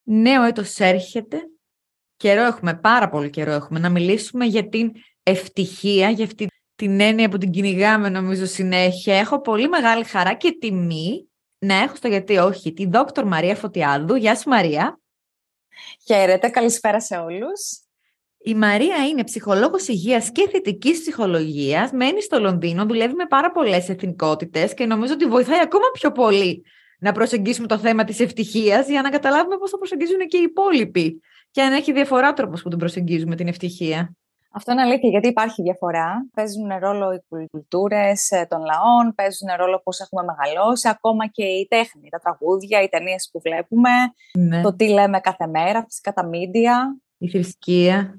Νέο έτος έρχεται. Καιρό έχουμε, πάρα πολύ καιρό έχουμε να μιλήσουμε για την ευτυχία, για αυτή την έννοια που την κυνηγάμε νομίζω συνέχεια. Έχω πολύ μεγάλη χαρά και τιμή να έχω στο γιατί όχι τη Δόκτωρ Μαρία Φωτιάδου. Γεια σου Μαρία. Χαίρετε, καλησπέρα σε όλους. Η Μαρία είναι ψυχολόγος υγείας και θετικής ψυχολογίας, μένει στο Λονδίνο, δουλεύει με πάρα πολλές εθνικότητες και νομίζω ότι βοηθάει ακόμα πιο πολύ να προσεγγίσουμε το θέμα της ευτυχίας για να καταλάβουμε πώς θα προσεγγίζουν και οι υπόλοιποι και αν έχει διαφορά τρόπος που την προσεγγίζουμε την ευτυχία. Αυτό είναι αλήθεια, γιατί υπάρχει διαφορά. Παίζουν ρόλο οι κουλτούρες των λαών, παίζουν ρόλο πώς έχουμε μεγαλώσει, ακόμα και η τέχνη, τα τραγούδια, οι ταινίες που βλέπουμε, το τι λέμε κάθε μέρα, φυσικά τα μίντια. Η θρησκεία.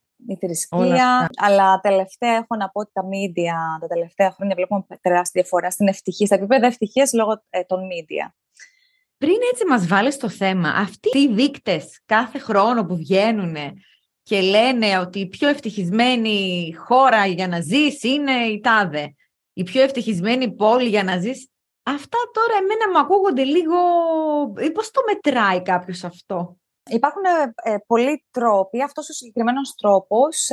Αλλά τελευταία έχω να πω ότι τα μίντια τα τελευταία χρόνια βλέπουμε τεράστια διαφορά στην ευτυχία, στα επίπεδα ευτυχίας λόγω των μίντια. Πριν έτσι μας βάλεις στο θέμα, αυτοί οι δείκτες κάθε χρόνο που βγαίνουν και λένε ότι η πιο ευτυχισμένη χώρα για να ζεις είναι η τάδε, η πιο ευτυχισμένη πόλη για να ζεις, αυτά τώρα εμένα μου ακούγονται λίγο, πώς το μετράει κάποιος αυτό? Υπάρχουν πολλοί τρόποι. Αυτός ο συγκεκριμένος τρόπος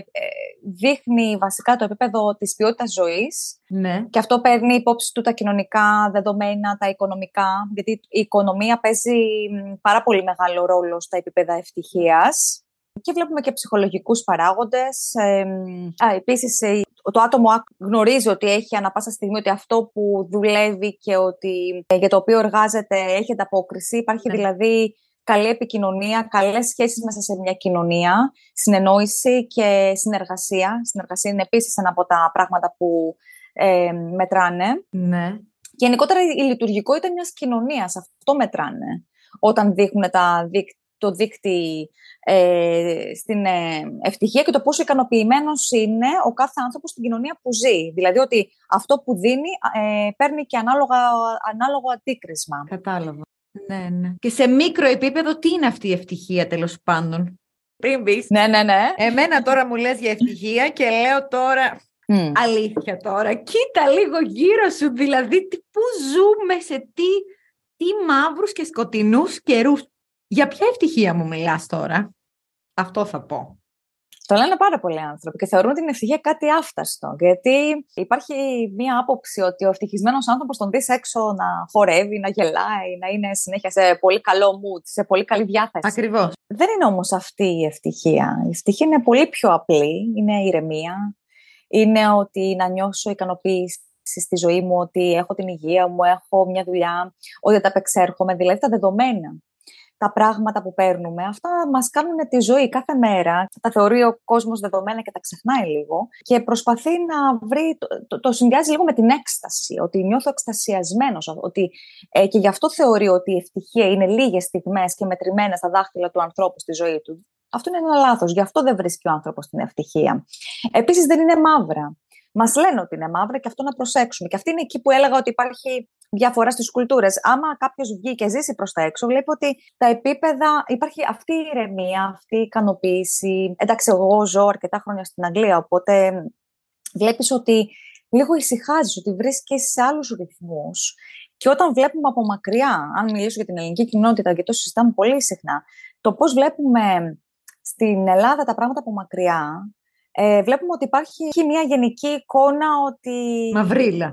δείχνει βασικά το επίπεδο της ποιότητας ζωής. Ναι. Και αυτό παίρνει υπόψη του τα κοινωνικά δεδομένα, τα οικονομικά, γιατί η οικονομία παίζει πάρα πολύ μεγάλο ρόλο στα επίπεδα ευτυχίας. Και βλέπουμε και ψυχολογικούς παράγοντες. Επίσης, το άτομο γνωρίζει ότι έχει ανά πάσα στιγμή ότι αυτό που δουλεύει και ότι για το οποίο εργάζεται έχει ανταπόκριση. Υπάρχει δηλαδή καλή επικοινωνία, καλές σχέσεις μέσα σε μια κοινωνία, συνεννόηση και συνεργασία. Συνεργασία είναι επίσης ένα από τα πράγματα που μετράνε. Ναι. Και γενικότερα η λειτουργικότητα μιας κοινωνίας, αυτό μετράνε. Όταν δείχνουν το δείκτη στην ευτυχία και το πόσο ικανοποιημένος είναι ο κάθε άνθρωπος στην κοινωνία που ζει. Δηλαδή ότι αυτό που δίνει παίρνει και ανάλογο αντίκρισμα. Κατάλαβα. Ναι. Και σε μικρό επίπεδο, τι είναι αυτή η ευτυχία τέλος πάντων? Πριν πεις. Ναι. Εμένα τώρα μου λες για ευτυχία και λέω τώρα, αλήθεια τώρα, κοίτα λίγο γύρω σου, δηλαδή πού ζούμε, σε τι μαύρους και σκοτεινούς καιρούς. Για ποια ευτυχία μου μιλάς τώρα? Αυτό θα πω. Το λένε πάρα πολλοί άνθρωποι και θεωρούν την ευτυχία κάτι άφταστο. Γιατί υπάρχει μία άποψη ότι ο ευτυχισμένος άνθρωπος τον δεις έξω να χορεύει, να γελάει, να είναι συνέχεια σε πολύ καλό mood, σε πολύ καλή διάθεση. Ακριβώς. Δεν είναι όμως αυτή η ευτυχία. Η ευτυχία είναι πολύ πιο απλή. Είναι η ηρεμία. Είναι ότι να νιώσω ικανοποίηση στη ζωή μου, ότι έχω την υγεία μου, έχω μια δουλειά, ότι ανταπεξέρχομαι, δηλαδή τα δεδομένα. Τα πράγματα που παίρνουμε, αυτά μας κάνουν τη ζωή κάθε μέρα. Τα θεωρεί ο κόσμος δεδομένα και τα ξεχνάει λίγο και προσπαθεί να βρει, το συνδυάζει λίγο με την έκσταση, ότι νιώθω εκστασιασμένος, ότι, και γι' αυτό θεωρεί ότι η ευτυχία είναι λίγες στιγμές και μετρημένες στα δάχτυλα του ανθρώπου στη ζωή του. Αυτό είναι ένα λάθος, γι' αυτό δεν βρίσκει ο άνθρωπος την ευτυχία. Επίσης δεν είναι μαύρα. Μας λένε ότι είναι μαύρα και αυτό να προσέξουμε. Και αυτή είναι εκεί που έλεγα ότι υπάρχει διαφορά στις κουλτούρες. Άμα κάποιος βγει και ζήσει προς τα έξω, βλέπει ότι τα επίπεδα, υπάρχει αυτή η ηρεμία, αυτή η ικανοποίηση. Εντάξει, εγώ ζω αρκετά χρόνια στην Αγγλία, οπότε βλέπεις ότι λίγο ησυχάζεις, ότι βρίσκεις σε άλλους ρυθμούς. Και όταν βλέπουμε από μακριά, αν μιλήσω για την ελληνική κοινότητα, και το συζητάμε πολύ συχνά, το πώς βλέπουμε στην Ελλάδα τα πράγματα από μακριά. Βλέπουμε ότι υπάρχει μια γενική εικόνα ότι... Μαυρίλα.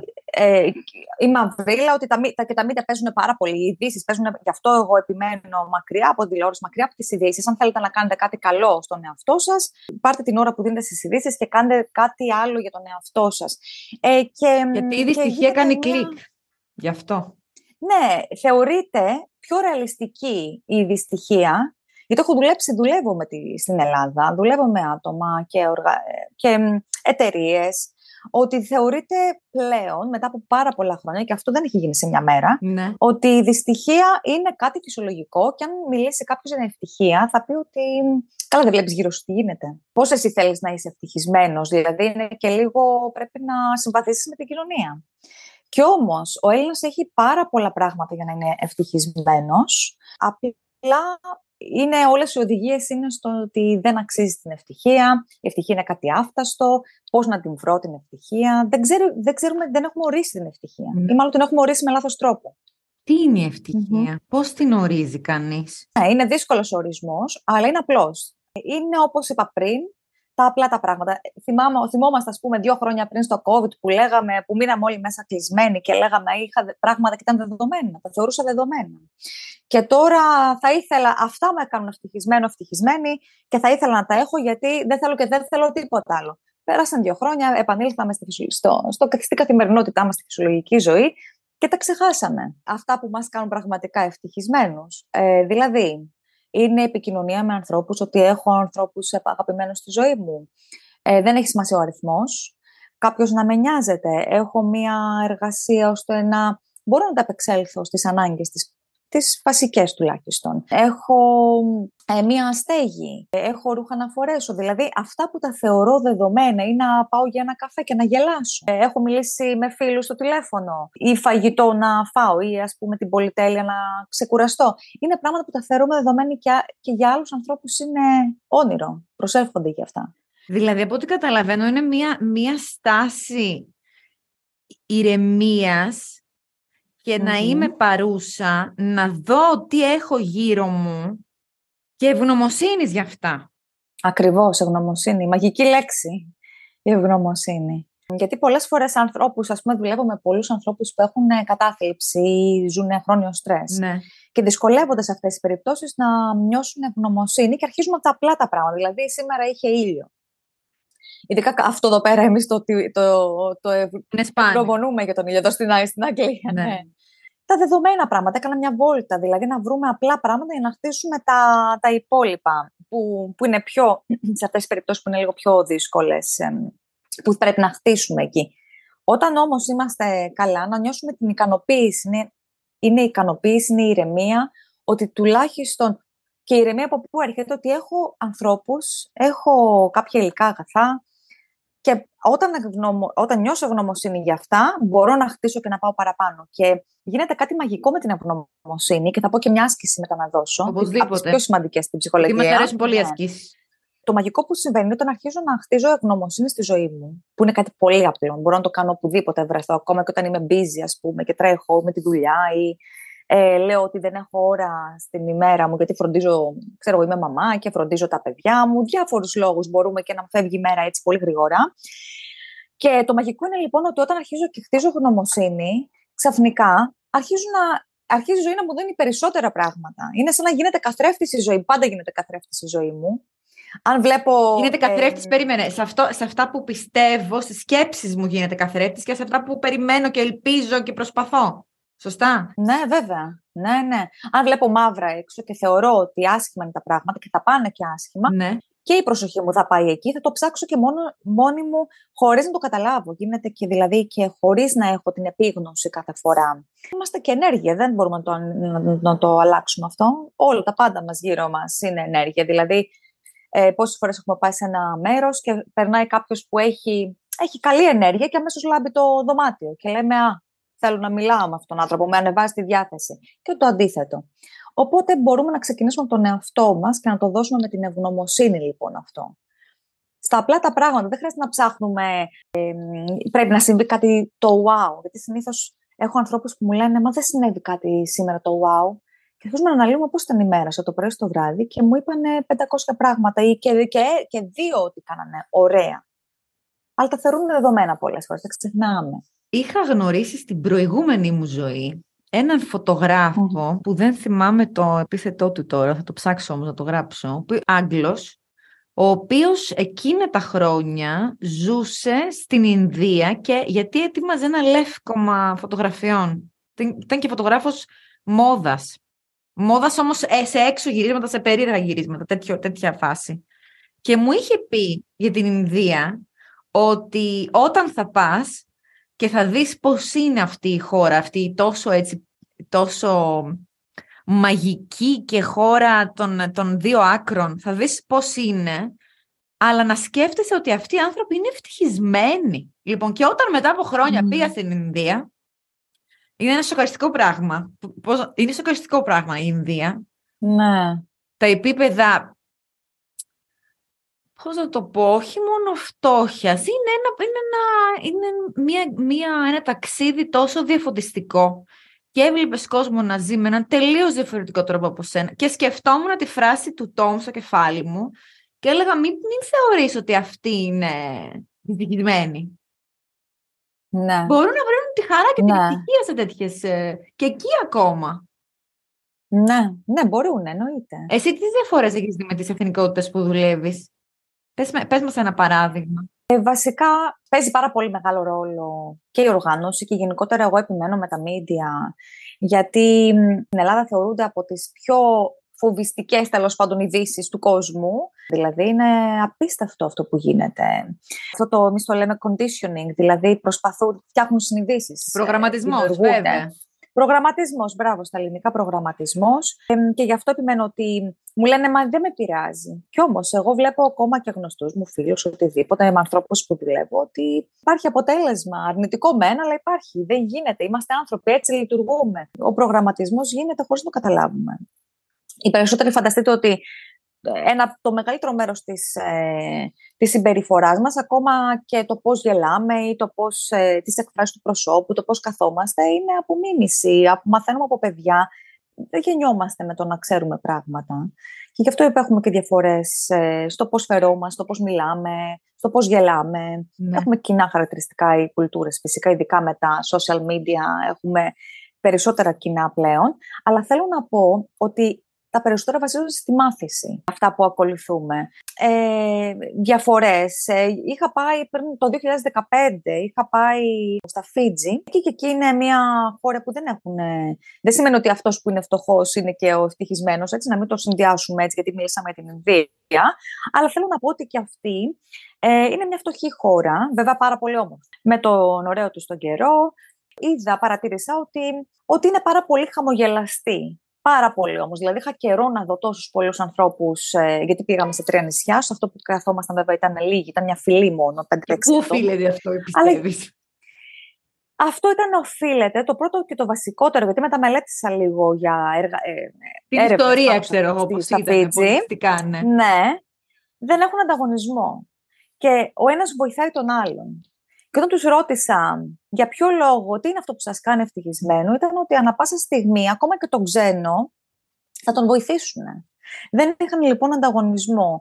Η μαυρίλα, ότι τα μίντια παίζουν πάρα πολύ. Οι ειδήσεις παίζουν, γι' αυτό εγώ επιμένω μακριά από την τηλεόραση, μακριά από τις ειδήσεις. Αν θέλετε να κάνετε κάτι καλό στον εαυτό σας, πάρτε την ώρα που δίνετε στις ειδήσεις και κάντε κάτι άλλο για τον εαυτό σας. Γιατί η δυστυχία κάνει κλικ. Γι' αυτό. Ναι, θεωρείται πιο ρεαλιστική η δυστυχία. Γιατί δουλεύω στην Ελλάδα, δουλεύω με άτομα και εταιρείες, ότι θεωρείται πλέον, μετά από πάρα πολλά χρόνια, και αυτό δεν έχει γίνει σε μια μέρα, ναι, ότι η δυστυχία είναι κάτι φυσιολογικό και αν μιλήσει κάποιος για ευτυχία θα πει ότι καλά, δεν βλέπεις γύρω σου τι γίνεται. Πώς εσύ θέλεις να είσαι ευτυχισμένος, δηλαδή είναι και λίγο πρέπει να συμπαθήσεις με την κοινωνία. Κι όμως ο Έλληνας έχει πάρα πολλά πράγματα για να είναι ευτυχισμένος, απλά όλες οι οδηγίες είναι στο ότι δεν αξίζει την ευτυχία, η ευτυχία είναι κάτι άφταστο, πώς να την βρω την ευτυχία. Δεν έχουμε ορίσει την ευτυχία. Ή μάλλον την έχουμε ορίσει με λάθος τρόπο. Τι είναι η ευτυχία, πώς την ορίζει κανείς? Ναι, είναι δύσκολος ο ορισμός, αλλά είναι απλός. Είναι όπως είπα πριν, τα απλά τα πράγματα. Θυμόμαστε, ας πούμε, 2 χρόνια πριν στο COVID που μείναμε όλοι μέσα κλεισμένοι και λέγαμε είχα πράγματα και ήταν δεδομένα. Τα θεωρούσα δεδομένα. Και τώρα θα ήθελα, αυτά με έκαναν ευτυχισμένη και θα ήθελα να τα έχω γιατί δεν θέλω τίποτα άλλο. Πέρασαν 2 χρόνια, επανήλθαμε στην καθημερινότητά μας, στη φυσιολογική ζωή και τα ξεχάσαμε. Αυτά που μας κάνουν πραγματικά ευτυχισμένους. Δηλαδή, είναι η επικοινωνία με ανθρώπους, ότι έχω ανθρώπους αγαπημένους στη ζωή μου. Δεν έχει σημασία ο αριθμός. Κάποιος να με νοιάζεται. Έχω μια εργασία ώστε να μπορώ να τα επεξέλθω στις ανάγκες τις βασικές τουλάχιστον. Έχω μία στέγη, έχω ρούχα να φορέσω. Δηλαδή αυτά που τα θεωρώ δεδομένα ή να πάω για ένα καφέ και να γελάσω. Έχω μιλήσει με φίλους στο τηλέφωνο ή φαγητό να φάω ή ας πούμε την πολυτέλεια να ξεκουραστώ. Είναι πράγματα που τα θεωρούμε δεδομένα και για άλλους ανθρώπους είναι όνειρο. Προσεύχονται για αυτά. Δηλαδή από ό,τι καταλαβαίνω είναι μία στάση ηρεμίας και να είμαι παρούσα, να δω τι έχω γύρω μου και ευγνωμοσύνης για αυτά. Ακριβώς, ευγνωμοσύνη. Μαγική λέξη, η ευγνωμοσύνη. Γιατί πολλές φορές ανθρώπους, ας πούμε, δουλεύω με πολλούς ανθρώπους που έχουν κατάθλιψη ή ζουν χρόνιο στρες. Ναι. Και δυσκολεύονται σε αυτές τις περιπτώσεις να νιώσουν ευγνωμοσύνη και αρχίζουμε από τα απλά τα πράγματα. Δηλαδή, σήμερα είχε ήλιο. Ειδικά αυτό εδώ πέρα, εμείς το ευγνωμονούμε για τον ήλιο εδώ στην Αγγλία. Ναι. Ναι. Τα δεδομένα πράγματα. Έκανα μια βόλτα, δηλαδή να βρούμε απλά πράγματα για να χτίσουμε τα υπόλοιπα, που είναι πιο, σε αυτές τις περιπτώσεις που είναι λίγο πιο δύσκολες, που πρέπει να χτίσουμε εκεί. Όταν όμως είμαστε καλά, να νιώσουμε την ικανοποίηση. Είναι η ικανοποίηση, είναι η ηρεμία, ότι τουλάχιστον, και η ηρεμία από πού έρχεται, ότι έχω ανθρώπους, έχω κάποια υλικά αγαθά, και όταν νιώσω ευγνωμοσύνη για αυτά, μπορώ να χτίσω και να πάω παραπάνω. Και γίνεται κάτι μαγικό με την ευγνωμοσύνη, και θα πω και μια άσκηση μετά να δώσω. Οπωσδήποτε. Από τις πιο σημαντικές στην ψυχολογία. Γιατί μας αρέσουν πολύ οι ασκήσεις. Το μαγικό που συμβαίνει είναι όταν αρχίζω να χτίζω ευγνωμοσύνη στη ζωή μου, που είναι κάτι πολύ απλό. Μπορώ να το κάνω οπουδήποτε βρεθώ, ακόμα και όταν είμαι busy, ας πούμε, και τρέχω με τη δουλειά ή λέω ότι δεν έχω ώρα στην ημέρα μου, γιατί είμαι μαμά και φροντίζω τα παιδιά μου. Διάφορους λόγους μπορούμε και να φεύγει η μέρα έτσι πολύ γρήγορα. Και το μαγικό είναι λοιπόν ότι όταν αρχίζω και χτίζω ευγνωμοσύνη, ξαφνικά αρχίζει η ζωή να μου δίνει περισσότερα πράγματα. Είναι σαν να γίνεται καθρέφτης η ζωή. Πάντα γίνεται καθρέφτης η ζωή μου. Αν βλέπω. Γίνεται καθρέφτης, περίμενε. Σε αυτά που πιστεύω, στις σκέψεις μου γίνεται καθρέφτης και σε αυτά που περιμένω και ελπίζω και προσπαθώ. Σωστά. Ναι, βέβαια. Ναι. Αν βλέπω μαύρα έξω και θεωρώ ότι άσχημα είναι τα πράγματα και θα πάνε και άσχημα, ναι, και η προσοχή μου θα πάει εκεί, θα το ψάξω και μόνη μου, χωρίς να το καταλάβω. Γίνεται και δηλαδή και χωρίς να έχω την επίγνωση κάθε φορά. Είμαστε και ενέργεια, δεν μπορούμε να το αλλάξουμε αυτό. Όλα τα πάντα μας γύρω μας είναι ενέργεια. Δηλαδή, πόσες φορές έχουμε πάει σε ένα μέρος και περνάει κάποιος που έχει καλή ενέργεια και αμέσως λάμπει το δωμάτιο. Και λέμε, θέλω να μιλάω με αυτόν τον άνθρωπο, με ανεβάζει τη διάθεση. Και το αντίθετο. Οπότε μπορούμε να ξεκινήσουμε από τον εαυτό μας και να το δώσουμε με την ευγνωμοσύνη, λοιπόν, αυτό. Στα απλά τα πράγματα, δεν χρειάζεται να ψάχνουμε, πρέπει να συμβεί κάτι το wow. Γιατί συνήθως έχω ανθρώπους που μου λένε, μα δεν συνέβη κάτι σήμερα το wow. Και αρχίζουμε να αναλύουμε πώς ήταν η μέρα, από το πρωί στο βράδυ, και μου είπαν 500 πράγματα ή και 2 ότι κάνανε ωραία. Αλλά τα θεωρούν δεδομένα πολλές φορές, τα ξεχνάμε. Είχα γνωρίσει στην προηγούμενη μου ζωή έναν φωτογράφο που δεν θυμάμαι το επίθετό του τώρα, θα το ψάξω όμως να το γράψω, Άγγλος, ο οποίος εκείνα τα χρόνια ζούσε στην Ινδία και γιατί ετοίμαζε ένα λεύκομα φωτογραφιών. Ήταν και φωτογράφος μόδας. Μόδας όμως σε έξω γυρίσματα, σε περίεργα γυρίσματα, τέτοια φάση. Και μου είχε πει για την Ινδία ότι όταν θα πας και θα δεις πώς είναι αυτή η χώρα, αυτή τόσο μαγική και χώρα των 2 άκρων, θα δεις πώς είναι, αλλά να σκέφτεσαι ότι αυτοί οι άνθρωποι είναι ευτυχισμένοι. Λοιπόν, και όταν μετά από χρόνια πήγα στην Ινδία, είναι ένα σοκαριστικό πράγμα. Είναι σοκαριστικό πράγμα η Ινδία. Ναι. Τα επίπεδα, πώς να το πω, όχι μόνο φτώχειας, είναι ένα ταξίδι τόσο διαφωτιστικό και έβλεπες κόσμο να ζει με έναν τελείως διαφορετικό τρόπο από σένα και σκεφτόμουν τη φράση του Τόμ στο κεφάλι μου και έλεγα μην θεωρείς ότι αυτή είναι δυστυχισμένη. Ναι. Μπορούν να βρουν τη χαρά και την Ναι. ευτυχία σε τέτοιες και εκεί ακόμα. Ναι, μπορούν, εννοείται. Εσύ τι διαφορές έχεις δει με τις εθνικότητες που δουλεύεις? Πες μας ένα παράδειγμα. Βασικά παίζει πάρα πολύ μεγάλο ρόλο και η οργάνωση και γενικότερα εγώ επιμένω με τα media, γιατί στην Ελλάδα θεωρούνται από τις πιο φοβιστικές τέλος πάντων ειδήσεις του κόσμου. Δηλαδή είναι απίστευτο αυτό που γίνεται. Αυτό το, εμείς το λέμε conditioning, δηλαδή προσπαθούν, φτιάχνουν συνειδήσεις. Προγραμματισμός, βέβαια. Προγραμματισμός, μπράβο στα ελληνικά, προγραμματισμός. Και γι' αυτό επιμένω ότι μου λένε, μα δεν με πειράζει. Κι όμως, εγώ βλέπω ακόμα και γνωστούς μου φίλους, οτιδήποτε, με ανθρώπους που δουλεύω, ότι υπάρχει αποτέλεσμα. Αρνητικό μεν, αλλά υπάρχει. Δεν γίνεται. Είμαστε άνθρωποι, έτσι λειτουργούμε. Ο προγραμματισμός γίνεται χωρίς να το καταλάβουμε. Οι περισσότεροι φανταστείτε ότι το μεγαλύτερο μέρος της συμπεριφοράς μας, ακόμα και το πώς γελάμε ή το πώς τις εκφράσεις του προσώπου, το πώς καθόμαστε, είναι απομίμηση. Μαθαίνουμε από παιδιά. Δεν γεννιόμαστε με το να ξέρουμε πράγματα. Και γι' αυτό έχουμε και διαφορές στο πώς φερόμαστε, στο πώς μιλάμε, στο πώς γελάμε. Ναι. Έχουμε κοινά χαρακτηριστικά οι κουλτούρες. Φυσικά, ειδικά με τα social media, έχουμε περισσότερα κοινά πλέον. Αλλά θέλω να πω ότι τα περισσότερα βασίζονται στη μάθηση, αυτά που ακολουθούμε. Διαφορές. Είχα πάει πριν το 2015, είχα πάει στα Φίτζι και εκεί είναι μια χώρα που δεν έχουν... Δεν σημαίνει ότι αυτός που είναι φτωχός είναι και ο ευτυχισμένος, έτσι, να μην το συνδυάσουμε έτσι, γιατί μίλησαμε για την Ινδία. Αλλά θέλω να πω ότι και αυτή είναι μια φτωχή χώρα, βέβαια πάρα πολύ όμορφη. Με τον ωραίο του τον καιρό, παρατήρησα ότι είναι πάρα πολύ χαμογελαστή. Πάρα πολύ όμως. Δηλαδή, είχα καιρό να δω τόσους πολλούς ανθρώπους, γιατί πήγαμε σε 3 νησιά. Σε αυτό που καθόμασταν, βέβαια, ήταν λίγοι, ήταν μια φυλή μόνο. Πού οφείλεται αυτό, πιστεύεις? Αυτό οφείλεται, το πρώτο και το βασικότερο, γιατί μεταμελέτησα λίγο για την ιστορία, ξέρω εγώ, πώς ήταν, πολιτιστικά, ναι. Ναι, δεν έχουν ανταγωνισμό. Και ο ένας βοηθάει τον άλλον. Και όταν τους ρώτησα για ποιο λόγο, τι είναι αυτό που σας κάνει ευτυχισμένο, ήταν ότι ανά πάσα στιγμή, ακόμα και τον ξένο, θα τον βοηθήσουν. Δεν είχαν λοιπόν ανταγωνισμό.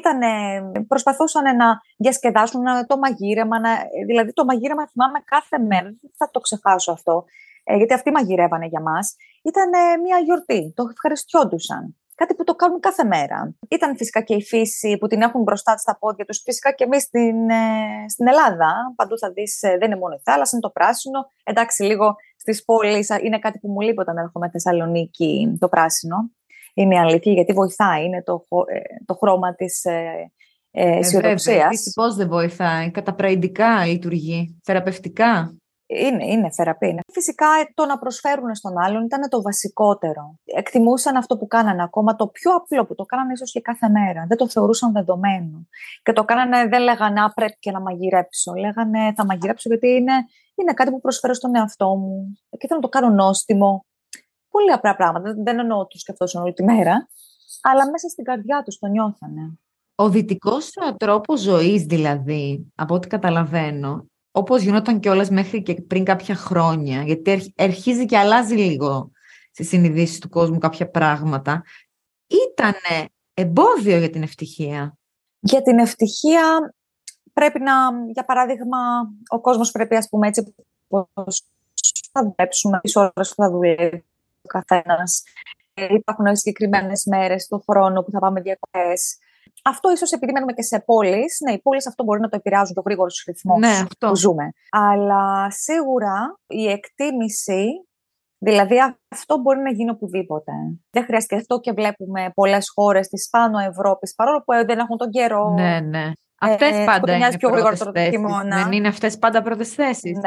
Προσπαθούσαν να διασκεδάσουν το μαγείρεμα. Δηλαδή το μαγείρεμα θυμάμαι κάθε μέρα, δεν θα το ξεχάσω αυτό, γιατί αυτοί μαγειρεύανε για μας. Ήταν μια γιορτή, το ευχαριστιόντουσαν. Κάτι που το κάνουν κάθε μέρα. Ήταν φυσικά και η φύση που την έχουν μπροστά στα πόδια τους. Φυσικά και εμείς στην Ελλάδα. Παντού θα δεις, δεν είναι μόνο η θάλασσα, είναι το πράσινο. Εντάξει, λίγο στις πόλεις είναι κάτι που μου λείπει όταν έρχομαι στη Θεσσαλονίκη, το πράσινο. Είναι η αλήθεια, γιατί βοηθάει. Είναι το χρώμα της αισιοδοξίας. Πώς δεν βοηθάει? Καταπραϊντικά λειτουργεί, θεραπευτικά. Είναι θεραπεία. Φυσικά το να προσφέρουν στον άλλον ήταν το βασικότερο. Εκτιμούσαν αυτό που κάνανε, ακόμα το πιο απλό που το κάνανε ίσως και κάθε μέρα. Δεν το θεωρούσαν δεδομένο. Και το κάνανε, δεν λέγανε πρέπει και να μαγειρέψω. Λέγανε θα μαγειρέψω γιατί είναι κάτι που προσφέρω στον εαυτό μου. Και θέλω να το κάνω νόστιμο. Πολύ απλά πράγματα. Δεν εννοώ ότι το σκεφτόσαν όλη τη μέρα, αλλά μέσα στην καρδιά τους το νιώθανε. Ο δυτικός τρόπος ζωής, δηλαδή, από ό,τι καταλαβαίνω, όπως γινόταν κιόλας μέχρι και πριν κάποια χρόνια, γιατί αρχίζει και αλλάζει λίγο στις συνειδήσεις του κόσμου κάποια πράγματα, ήτανε εμπόδιο για την ευτυχία. Για την ευτυχία πρέπει για παράδειγμα, ο κόσμος πρέπει, ας πούμε έτσι, πώς θα δουλέψουμε, τις ώρες που θα δουλεύει ο καθένας. Υπάρχουν συγκεκριμένες μέρες του χρόνου που θα πάμε διακοπές. Αυτό ίσως επειδή μένουμε και σε πόλεις. Ναι, οι πόλεις αυτό μπορεί να το επηρεάζουν, το γρήγορος ρυθμός που ζούμε. Αλλά σίγουρα η εκτίμηση, δηλαδή αυτό μπορεί να γίνει οπουδήποτε. Δεν χρειάζεται αυτό και βλέπουμε πολλές χώρες της Πάνω Ευρώπης, παρόλο που δεν έχουν τον καιρό. Ναι, ναι. Αυτές πάντα είναι πιο πρώτες θέσεις. Δεν είναι αυτές πάντα πρώτες θέσεις.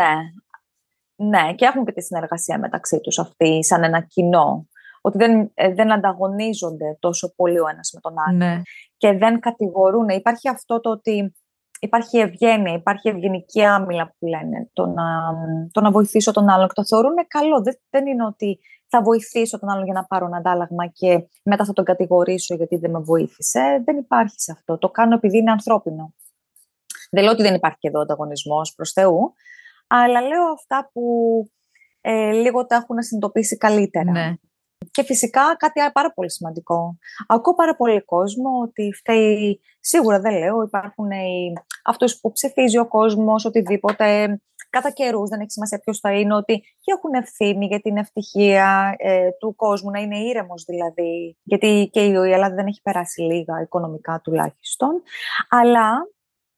Ναι, και έχουν και τη συνεργασία μεταξύ τους αυτή, σαν ένα κοινό. Ότι δεν ανταγωνίζονται τόσο πολύ ο ένας με τον άλλο. Ναι. Και δεν κατηγορούν. Υπάρχει αυτό το ότι υπάρχει ευγένεια, υπάρχει ευγενική άμυλα που λένε. Το να βοηθήσω τον άλλον. Και το θεωρούν καλό. Δεν είναι ότι θα βοηθήσω τον άλλον για να πάρω ένα αντάλλαγμα και μετά θα τον κατηγορήσω γιατί δεν με βοήθησε. Δεν υπάρχει σε αυτό. Το κάνω επειδή είναι ανθρώπινο. Δεν λέω ότι δεν υπάρχει και εδώ ανταγωνισμός προς Θεού. Αλλά λέω αυτά που λίγο τα έχουν συνειδητοποιήσει καλύτερα. Ναι. Και φυσικά κάτι άλλο πάρα πολύ σημαντικό. Ακούω πάρα πολύ κόσμο ότι φταίει, σίγουρα δεν λέω, υπάρχουν αυτούς που ψηφίζει ο κόσμος, οτιδήποτε, κατά καιρούς, δεν έχει σημασία ποιος θα είναι, ότι και έχουν ευθύνη για την ευτυχία του κόσμου, να είναι ήρεμος δηλαδή, γιατί και η Ελλάδα δεν έχει περάσει λίγα, οικονομικά τουλάχιστον, αλλά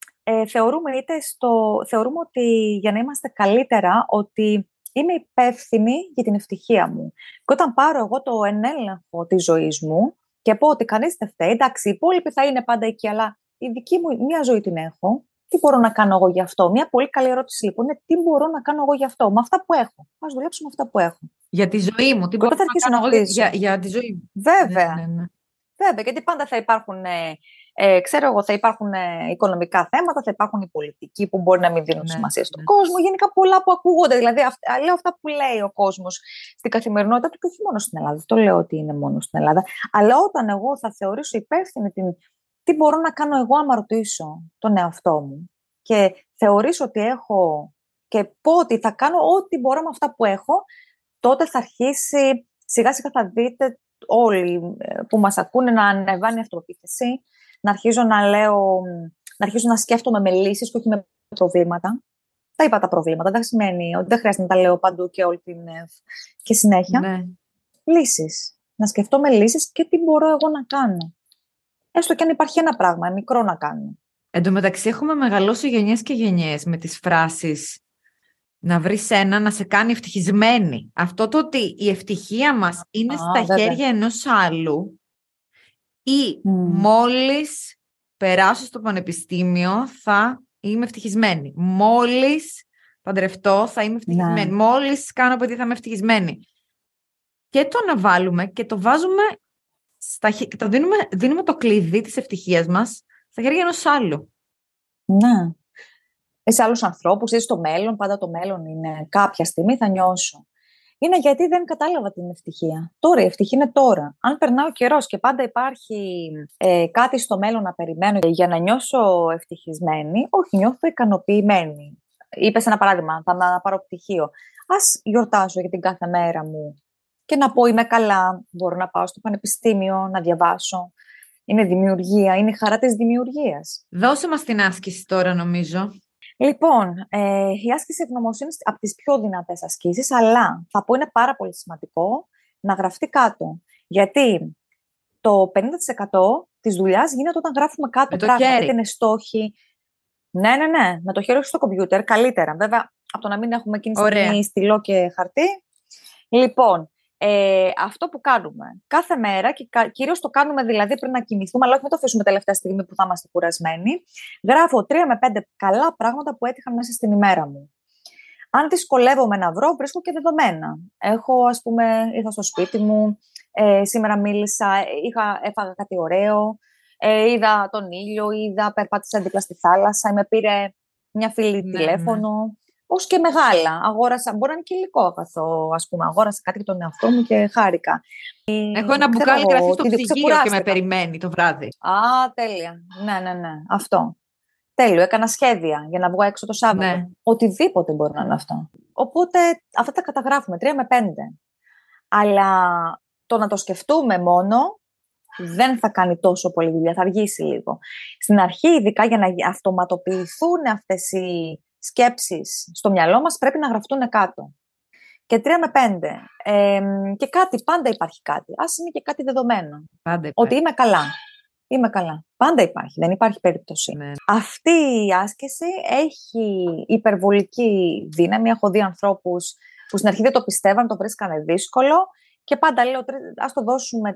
θεωρούμε ότι για να είμαστε καλύτερα, ότι είμαι υπεύθυνη για την ευτυχία μου. Και όταν πάρω εγώ το ενέλεγχο της ζωής μου και πω ότι κανείς δεν φταίει, εντάξει, οι υπόλοιποι θα είναι πάντα εκεί, αλλά η δική μου μια ζωή την έχω. Τι μπορώ να κάνω εγώ γι' αυτό? Μια πολύ καλή ερώτηση λοιπόν είναι τι μπορώ να κάνω εγώ γι' αυτό, με αυτά που έχω. Ας δουλέψω με αυτά που έχω. Για τη ζωή μου, τι μπορώ να κάνω εγώ για τη ζωή μου. Βέβαια. Ναι. Βέβαια, γιατί πάντα θα υπάρχουν, θα υπάρχουν οικονομικά θέματα, θα υπάρχουν οι πολιτικοί που μπορεί να μην δίνουν σημασία στον κόσμο. Γενικά πολλά που ακούγονται. Δηλαδή, λέω αυτά που λέει ο κόσμος στην καθημερινότητα του και όχι μόνο στην Ελλάδα. Δεν το λέω ότι είναι μόνο στην Ελλάδα. Αλλά όταν εγώ θα θεωρήσω υπεύθυνη τι μπορώ να κάνω εγώ, άμα ρωτήσω τον εαυτό μου και θεωρήσω ότι έχω και πω ότι θα κάνω ό,τι μπορώ με αυτά που έχω, τότε θα αρχίσει σιγά σιγά, θα δείτε όλοι που μας ακούνε, να ανεβάνει η αυτοπεποίθηση, να αρχίζω να σκέφτομαι με λύσεις και όχι με προβλήματα. Τα είπα τα προβλήματα, δεν σημαίνει ότι δεν χρειάζεται να τα λέω παντού και όλη την και συνέχεια. Ναι. Λύσεις. Να σκεφτώ με λύσεις και τι μπορώ εγώ να κάνω. Έστω και αν υπάρχει ένα πράγμα μικρό να κάνω. Εν τω μεταξύ έχουμε μεγαλώσει γενιές και γενιές με τις φράσεις να βρεις ένα να σε κάνει ευτυχισμένη. Αυτό το ότι η ευτυχία μας είναι στα χέρια ενός άλλου ή μόλις περάσω στο πανεπιστήμιο θα είμαι ευτυχισμένη. Μόλις παντρευτώ θα είμαι ευτυχισμένη. Μόλις κάνω παιδί θα είμαι ευτυχισμένη. Και το αναβάλουμε και το βάζουμε δίνουμε το κλειδί της ευτυχίας μας στα χέρια ενός άλλου. Ναι. Σε άλλους ανθρώπους ή στο μέλλον, πάντα το μέλλον είναι κάποια στιγμή θα νιώσω. Είναι γιατί δεν κατάλαβα την ευτυχία. Τώρα, η ευτυχία είναι τώρα. Αν περνάει ο καιρός και πάντα υπάρχει κάτι στο μέλλον να περιμένω για να νιώσω ευτυχισμένη, όχι, νιώθω ικανοποιημένη. Είπες ένα παράδειγμα, θα πάρω πτυχίο. Ας γιορτάσω για την κάθε μέρα μου και να πω είμαι καλά, μπορώ να πάω στο πανεπιστήμιο, να διαβάσω. Είναι δημιουργία, είναι η χαρά της δημιουργίας. Δώσε μας την άσκηση τώρα, νομίζω. Λοιπόν, η άσκηση ευγνωμοσύνης είναι από τις πιο δυνατές ασκήσεις, αλλά θα πω είναι πάρα πολύ σημαντικό να γραφτεί κάτω. Γιατί το 50% της δουλειάς γίνεται όταν γράφουμε κάτω πράγματα, είτε είναι στόχοι. Ναι, με το χέρι στο κομπιούτερ, καλύτερα. Βέβαια, από το να μην έχουμε εκείνη τη στιγμή στυλό και χαρτί. Λοιπόν, αυτό που κάνουμε κάθε μέρα και κυρίως το κάνουμε δηλαδή πριν να κοιμηθούμε, αλλά όχι με το αφήσουμε τελευταία στιγμή που θα είμαστε κουρασμένοι, γράφω 3 με 5 καλά πράγματα που έτυχαν μέσα στην ημέρα μου. Αν δυσκολεύομαι να βρω, βρίσκω και δεδομένα. Έχω, ας πούμε, ήρθα στο σπίτι μου, σήμερα μίλησα, έφαγα κάτι ωραίο, είδα τον ήλιο, περπάτησα δίπλα στη θάλασσα, με πήρε μια φίλη τηλέφωνο. Ως και μεγάλα. Αγόρασα, μπορεί να είναι και υλικό αγαθό, ας πούμε. Αγόρασα κάτι για τον εαυτό μου και χάρηκα. Έχω ένα μπουκάλι γραφή στο ψυγείο και με περιμένει το βράδυ. Α, τέλεια. Ναι. Αυτό. Τέλειο. Έκανα σχέδια για να βγω έξω το Σάββατο. Ναι. Οτιδήποτε μπορεί να είναι αυτό. Οπότε αυτά τα καταγράφουμε 3 με 5. Αλλά το να το σκεφτούμε μόνο δεν θα κάνει τόσο πολύ δουλειά. Θα αργήσει λίγο. Στην αρχή, ειδικά για να αυτοματοποιηθούν αυτές οι σκέψεις στο μυαλό μας, πρέπει να γραφτούν κάτω. Και 3 με 5. Και κάτι, πάντα υπάρχει κάτι. Ας είναι και κάτι δεδομένο. Ότι είμαι καλά. Είμαι καλά. Πάντα υπάρχει. Δεν υπάρχει περίπτωση. Ναι. Αυτή η άσκηση έχει υπερβολική δύναμη. Έχω δει ανθρώπους που στην αρχή δεν το πιστεύαν, το βρίσκανε δύσκολο. Και πάντα λέω, ας το δώσουμε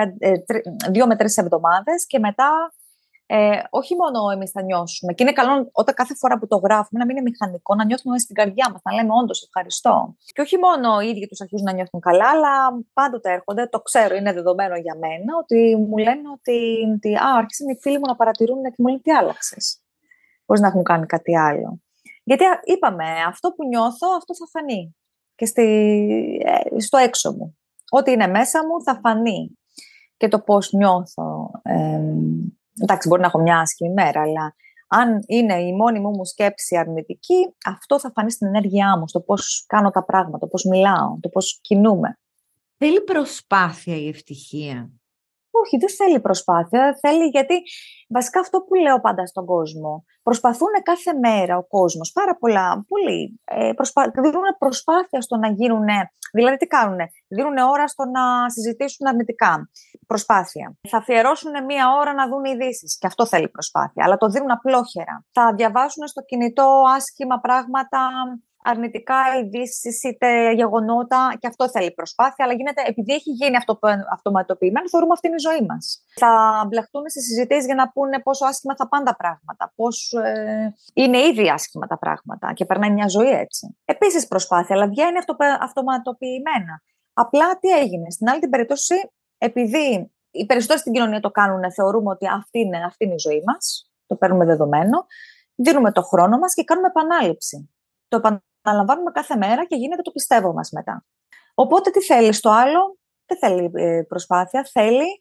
2 με 3 εβδομάδες και μετά όχι μόνο εμείς θα νιώσουμε. Και είναι καλό όταν κάθε φορά που το γράφουμε να μην είναι μηχανικό, να νιώθουμε στην καρδιά μας, να λέμε όντως ευχαριστώ. Και όχι μόνο οι ίδιοι τους αρχίζουν να νιώθουν καλά, αλλά πάντοτε έρχονται, το ξέρω, είναι δεδομένο για μένα, ότι μου λένε ότι άρχισαν οι φίλοι μου να παρατηρούν και μου λένε τι άλλαξες. Χωρίς να έχουν κάνει κάτι άλλο. Γιατί είπαμε, αυτό που νιώθω, αυτό θα φανεί. Και στο έξω μου. Ό,τι είναι μέσα μου θα φανεί. Και το πώς νιώθω. Εντάξει, μπορεί να έχω μια άσχημη μέρα, αλλά Αν είναι η μόνη μου σκέψη αρνητική, αυτό θα φανεί στην ενέργειά μου, στο πώς κάνω τα πράγματα, το πώς μιλάω, το πώς κινούμαι. Θέλει προσπάθεια η ευτυχία? Όχι, δεν θέλει προσπάθεια. Θέλει, γιατί βασικά αυτό που λέω πάντα στον κόσμο, προσπαθούν κάθε μέρα ο κόσμος, πάρα πολλά, πολλοί, δίνουν προσπάθεια στο να γίνουν, δηλαδή τι κάνουν, δίνουν ώρα στο να συζητήσουν αρνητικά. Προσπάθεια. Θα αφιερώσουν μία ώρα να δουν ειδήσεις και αυτό θέλει προσπάθεια, αλλά το δίνουν απλόχερα. Θα διαβάσουν στο κινητό άσχημα πράγματα, αρνητικά ειδήσεις είτε γεγονότα, και αυτό θέλει προσπάθεια, αλλά γίνεται, επειδή έχει γίνει αυτοματοποιημένο, θεωρούμε αυτή είναι η ζωή μας. Θα μπλεχτούν σε συζητήσεις για να πούνε πόσο άσχημα θα πάνε τα πράγματα, πώς είναι ήδη άσχημα τα πράγματα και περνάει μια ζωή έτσι. Επίσης προσπάθεια, αλλά βγαίνει αυτοματοποιημένα. Απλά τι έγινε, στην άλλη την περίπτωση, επειδή οι περισσότεροι στην κοινωνία το κάνουν, θεωρούμε ότι αυτή είναι η ζωή μας, το παίρνουμε δεδομένο, δίνουμε το χρόνο μας και κάνουμε επανάληψη. Το επαναλαμβάνουμε κάθε μέρα και γίνεται το πιστεύω μας μετά. Οπότε τι θέλει στο άλλο? Δεν θέλει προσπάθεια, θέλει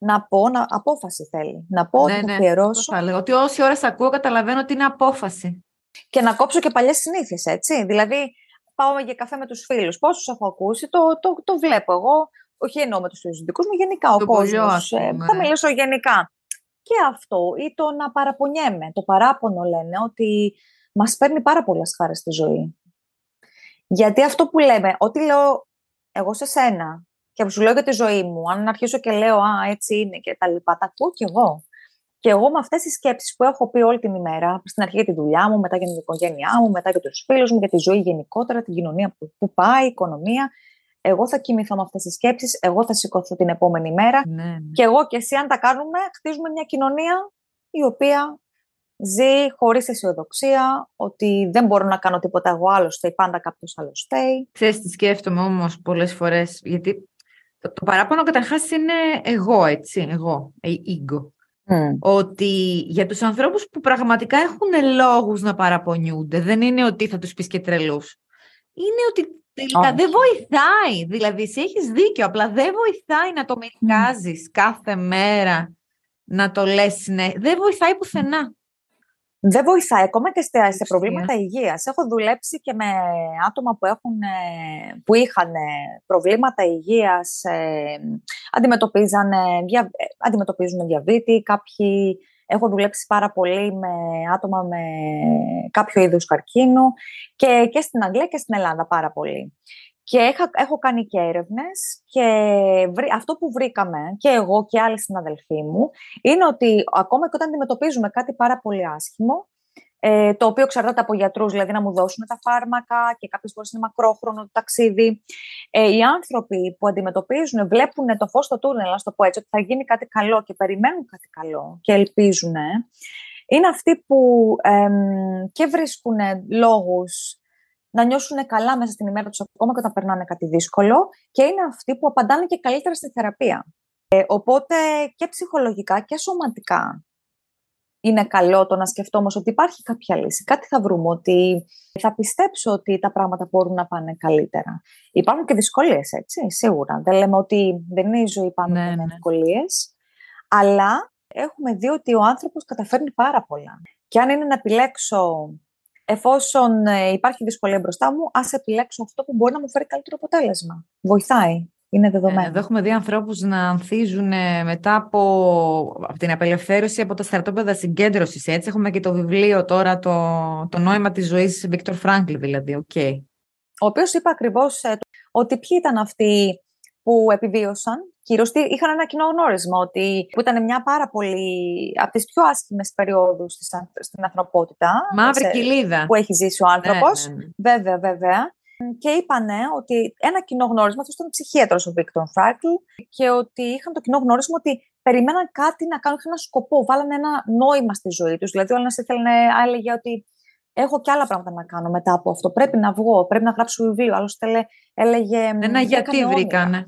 απόφαση θέλει. Να πω ότι θα αφιερώσω. Θα λέω ότι όση ώρα ακούω καταλαβαίνω ότι είναι απόφαση. Και να κόψω και παλιές συνήθειες, έτσι. Δηλαδή, πάω για καφέ με τους φίλους. Πόσους έχω ακούσει, το βλέπω εγώ. Όχι εννοώ με τους φίλους δικούς μου, γενικά ο κόσμος. Θα μιλήσω γενικά. Και αυτό, ή το να παραπονιέμαι. Το παράπονο λένε ότι μας παίρνει πάρα πολλές χάρες στη ζωή. Γιατί αυτό που λέμε, ό,τι λέω εγώ σε σένα και σου λέω για τη ζωή μου, αν αρχίσω και λέω έτσι είναι και τα λοιπά, τα ακούω κι εγώ. Και εγώ με αυτές τις σκέψεις που έχω πει όλη την ημέρα, στην αρχή για τη δουλειά μου, μετά για την οικογένειά μου, μετά για τους φίλους μου, για τη ζωή γενικότερα, την κοινωνία που πάει, η οικονομία, εγώ θα κοιμηθώ με αυτές τις σκέψεις, εγώ θα σηκωθώ την επόμενη μέρα. Ναι. Και εγώ και εσύ, αν τα κάνουμε, χτίζουμε μια κοινωνία η οποία ζει χωρίς αισιοδοξία, ότι δεν μπορώ να κάνω τίποτα εγώ, άλλος φταίει, πάντα κάποιος άλλος φταίει. Ξέρεις τι σκέφτομαι όμως πολλές φορές, γιατί το παράπονο καταρχάς είναι εγώ, έτσι, εγώ, ego. Ότι για τους ανθρώπους που πραγματικά έχουν λόγους να παραπονιούνται, δεν είναι ότι θα τους πεις και τρελούς. Είναι ότι τελικά δεν βοηθάει. Δηλαδή, εσύ έχεις δίκιο, απλά δεν βοηθάει να το μοιράζεις κάθε μέρα, να το λες, ναι. Δεν βοηθάει πουθενά. Δεν βοηθάει ακόμα και σε προβλήματα υγείας. Έχω δουλέψει και με άτομα που είχαν προβλήματα υγείας, αντιμετωπίζουν διαβήτη, κάποιοι. Έχω δουλέψει πάρα πολύ με άτομα με κάποιο είδους καρκίνο και στην Αγγλία και στην Ελλάδα πάρα πολύ. Και έχω κάνει και έρευνες και αυτό που βρήκαμε και εγώ και άλλοι συναδελφοί μου είναι ότι ακόμα και όταν αντιμετωπίζουμε κάτι πάρα πολύ άσχημο, το οποίο εξαρτάται από γιατρούς, δηλαδή να μου δώσουν τα φάρμακα και κάποιες φορές είναι μακρόχρονο το ταξίδι, οι άνθρωποι που αντιμετωπίζουν, βλέπουν το φως στο τούνελ, να το πω έτσι, ότι θα γίνει κάτι καλό και περιμένουν κάτι καλό και ελπίζουν, είναι αυτοί που και βρίσκουν λόγους να νιώσουν καλά μέσα στην ημέρα τους, ακόμα και όταν περνάνε κάτι δύσκολο, και είναι αυτοί που απαντάνε και καλύτερα στη θεραπεία. Οπότε και ψυχολογικά και σωματικά είναι καλό το να σκεφτόμαστε ότι υπάρχει κάποια λύση. Κάτι θα βρούμε, ότι θα πιστέψω ότι τα πράγματα μπορούν να πάνε καλύτερα. Υπάρχουν και δυσκολίες, έτσι, σίγουρα. Δεν λέμε ότι δεν είναι η ζωή πάνω με δυσκολίες, αλλά έχουμε δει ότι ο άνθρωπος καταφέρνει πάρα πολλά. Και αν είναι να επιλέξω, εφόσον υπάρχει δυσκολία μπροστά μου, ας επιλέξω αυτό που μπορεί να μου φέρει καλύτερο αποτέλεσμα. Βοηθάει. Είναι δεδομένο. Εδώ έχουμε δει ανθρώπους να ανθίζουν μετά από την απελευθέρωση από τα στρατόπεδα συγκέντρωσης. Έτσι, έχουμε και το βιβλίο τώρα, το νόημα της ζωής, Βίκτορ Φράγκλ δηλαδή. Okay. Ο οποίος είπε ακριβώς ότι ποιοι ήταν αυτοί που επιβίωσαν. Κυρίως είχαν ένα κοινό γνώρισμα, που ήταν μια πάρα πολύ από τις πιο άσχημες περιόδους στην ανθρωπότητα. Μαύρη κοιλίδα. Που έχει ζήσει ο άνθρωπος. Ναι. Βέβαια. Και είπανε ότι ένα κοινό γνώρισμα, αυτός ήταν ψυχίατρος ο Βίκτορ Φράγκλ, και ότι είχαν το κοινό γνώρισμα ότι περιμέναν κάτι να κάνουν, είχαν ένα σκοπό, βάλανε ένα νόημα στη ζωή τους. Δηλαδή, ο ένας έλεγε ότι έχω και άλλα πράγματα να κάνω μετά από αυτό. Πρέπει να βγω, πρέπει να γράψω βιβλίο. Άλλος έλεγε. Ένα γιατί βρήκανε.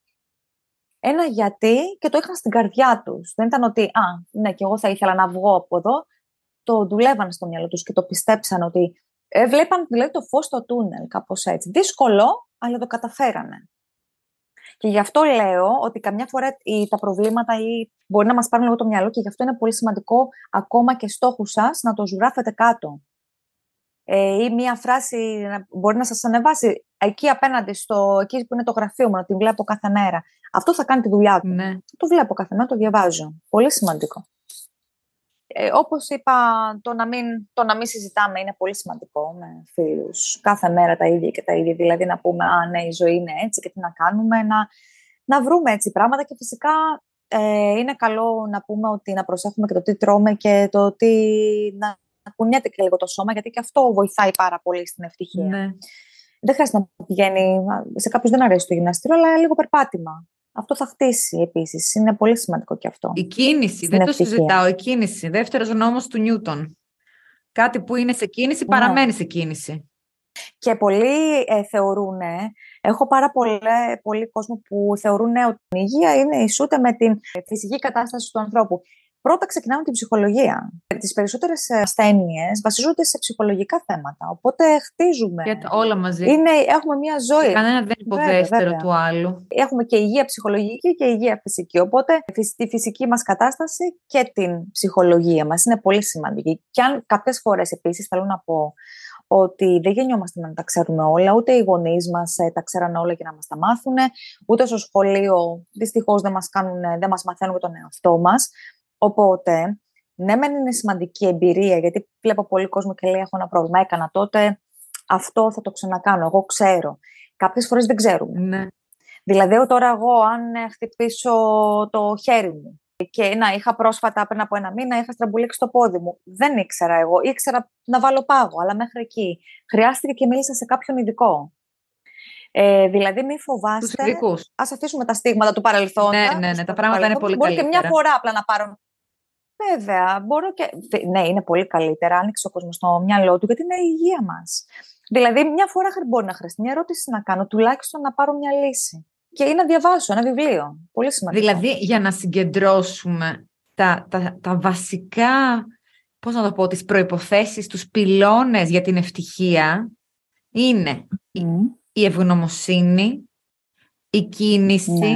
Ένα γιατί, και το είχαν στην καρδιά τους. Δεν ήταν ότι, ναι, και εγώ θα ήθελα να βγω από εδώ. Το δουλεύαν στο μυαλό τους και το πιστέψαν ότι. Βλέπαν δηλαδή το φως στο τούνελ, κάπως έτσι. Δύσκολο, αλλά το καταφέρανε. Και γι' αυτό λέω ότι καμιά φορά τα προβλήματα μπορεί να μας πάρουν λίγο το μυαλό και γι' αυτό είναι πολύ σημαντικό ακόμα και στόχους σας να τους γράφετε κάτω. Ή μία φράση μπορεί να σας ανεβάσει εκεί απέναντι εκεί που είναι το γραφείο μου, να την βλέπω κάθε μέρα. Αυτό θα κάνει τη δουλειά του. Ναι. Το βλέπω κάθε μέρα, το διαβάζω. Πολύ σημαντικό. Όπως είπα, το να μην συζητάμε είναι πολύ σημαντικό με φίλους. Κάθε μέρα τα ίδια και τα ίδια. Δηλαδή να πούμε, ναι, η ζωή είναι έτσι και τι να κάνουμε, να βρούμε έτσι πράγματα. Και φυσικά είναι καλό να πούμε ότι να προσέχουμε και το τι τρώμε και το τι να κουνιέται και λίγο το σώμα, γιατί και αυτό βοηθάει πάρα πολύ στην ευτυχία. Ναι. Δεν χρειάζεται να πηγαίνει, σε κάποιους δεν αρέσει το γυμναστήριο, αλλά λίγο περπάτημα. Αυτό θα χτίσει επίσης. Είναι πολύ σημαντικό και αυτό. Η κίνηση, δεν το συζητάω. Η κίνηση. Δεύτερος νόμος του Νιούτον. Κάτι που είναι σε κίνηση, παραμένει σε κίνηση. Και πολλοί θεωρούν, έχω πάρα πολύ κόσμο που θεωρούν ότι η υγεία είναι ισούται με την φυσική κατάσταση του ανθρώπου. Πρώτα ξεκινάμε την ψυχολογία. Τις περισσότερες ασθένειες βασίζονται σε ψυχολογικά θέματα. Οπότε χτίζουμε. Και όλα μαζί. Έχουμε μια ζωή. Κανένα δεν είναι υποδέστερο του άλλου. Έχουμε και υγεία ψυχολογική και υγεία φυσική. Οπότε τη φυσική μας κατάσταση και την ψυχολογία μας είναι πολύ σημαντική. Και αν κάποιες φορές επίσης θέλω να πω ότι δεν γεννιόμαστε να τα ξέρουμε όλα, ούτε οι γονείς μας τα ξέραν όλα και να μας τα μάθουν, ούτε στο σχολείο δυστυχώς δεν μας μαθαίνουν τον εαυτό μας. Οπότε, ναι, μεν είναι σημαντική εμπειρία, γιατί βλέπω πολύ κόσμο και λέει: έχω ένα πρόβλημα. Έκανα τότε, αυτό θα το ξανακάνω. Εγώ ξέρω. Κάποιες φορές δεν ξέρουμε. Ναι. Δηλαδή, τώρα εγώ, αν χτυπήσω το χέρι μου και είχα πρόσφατα πριν από 1 μήνα, είχα στραμπουλήξει το πόδι μου. Δεν ήξερα εγώ. Ήξερα να βάλω πάγο, αλλά μέχρι εκεί. Χρειάστηκε και μίλησα σε κάποιον ειδικό. Δηλαδή, μην φοβάστε. Ας αφήσουμε τα στίγματα του παρελθόντα. Ναι, τα πράγματα είναι πολύ καλύτερα. Μπορεί και μια φορά απλά να πάρω. Βέβαια, ναι, είναι πολύ καλύτερα. Άνοιξε ο κόσμος στο μυαλό του, γιατί είναι η υγεία μας. Δηλαδή, μια φορά μπορεί να χρειαστεί μια ερώτηση να κάνω, τουλάχιστον να πάρω μια λύση. Και να διαβάσω ένα βιβλίο. Πολύ σημαντικό. Δηλαδή, για να συγκεντρώσουμε τα βασικά, πώς να το πω, τις προϋποθέσεις, τους πυλώνες για την ευτυχία, είναι η ευγνωμοσύνη, η κίνηση,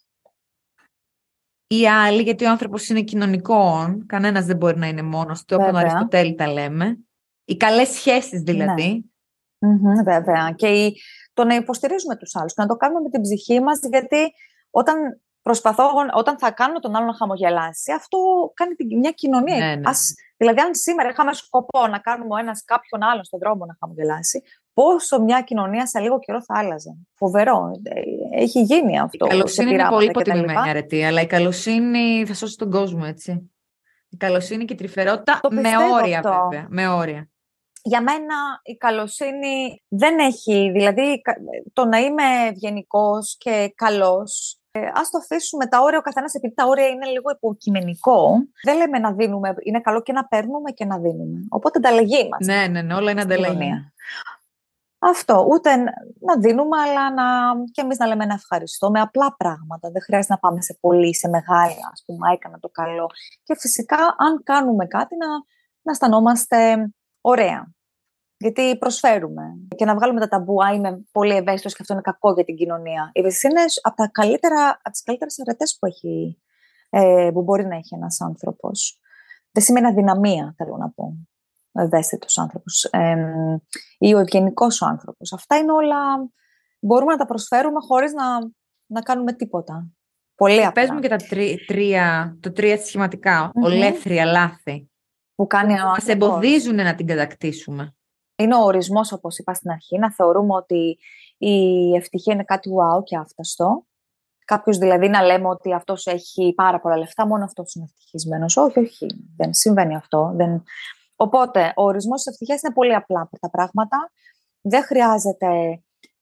η άλλη, γιατί ο άνθρωπος είναι κοινωνικός, κανένας δεν μπορεί να είναι μόνος του, από τον Αριστοτέλη τα λέμε. Οι καλές σχέσεις δηλαδή. Ναι. Βέβαια. Και το να υποστηρίζουμε τους άλλους και να το κάνουμε με την ψυχή μας, γιατί όταν θα κάνω τον άλλον να χαμογελάσει, αυτό κάνει μια κοινωνία. Ναι. Δηλαδή, αν σήμερα είχαμε σκοπό να κάνουμε ένας κάποιον άλλον στον δρόμο να χαμογελάσει, πόσο μια κοινωνία σε λίγο καιρό θα άλλαζε. Φοβερό. Έχει γίνει αυτό. Η καλοσύνη είναι πολύ υποτιμημένη, αρετή, αλλά η καλοσύνη θα σώσει τον κόσμο, έτσι. Η καλοσύνη και η τρυφερότητα με όρια, βέβαια. Με όρια. Για μένα η καλοσύνη δεν έχει, δηλαδή το να είμαι ευγενικός και καλός, ας το αφήσουμε τα όρια ο καθένας, επειδή τα όρια είναι λίγο υποκειμενικό. Δεν λέμε να δίνουμε, είναι καλό και να παίρνουμε και να δίνουμε. Οπότε ανταλλαγή μας. Ναι, όλα είναι ανταλλαγή. Αυτό, ούτε να δίνουμε, αλλά και εμείς να λέμε ένα ευχαριστώ με απλά πράγματα. Δεν χρειάζεται να πάμε σε πολύ, σε μεγάλα, ας πούμε, έκανα το καλό. Και φυσικά, αν κάνουμε κάτι, να αισθανόμαστε ωραία. Γιατί προσφέρουμε. Και να βγάλουμε τα ταμπούα, είμαι πολύ ευαίσθητος και αυτό είναι κακό για την κοινωνία. Η ευαισθησία είναι από τις καλύτερες αρετές που μπορεί να έχει ένας άνθρωπος. Δεν σημαίνει αδυναμία, θέλω να πω. Ο ευαίσθητος άνθρωπος ή ο ευγενικός άνθρωπος. Αυτά είναι όλα, μπορούμε να τα προσφέρουμε χωρίς να κάνουμε τίποτα. Πολύ απλά. Πες μου και το τρία σχηματικά, ολέθρια λάθη, που μας εμποδίζουν να την κατακτήσουμε. Είναι ο ορισμός, όπως είπα στην αρχή, να θεωρούμε ότι η ευτυχία είναι κάτι wow και άφταστο. Κάποιος δηλαδή να λέμε ότι αυτός έχει πάρα πολλά λεφτά, μόνο αυτός είναι ευτυχισμένος. Όχι, δεν συμβαίνει αυτό. Οπότε, ο ορισμός της ευτυχίας είναι πολύ απλά τα πράγματα. Δεν χρειάζεται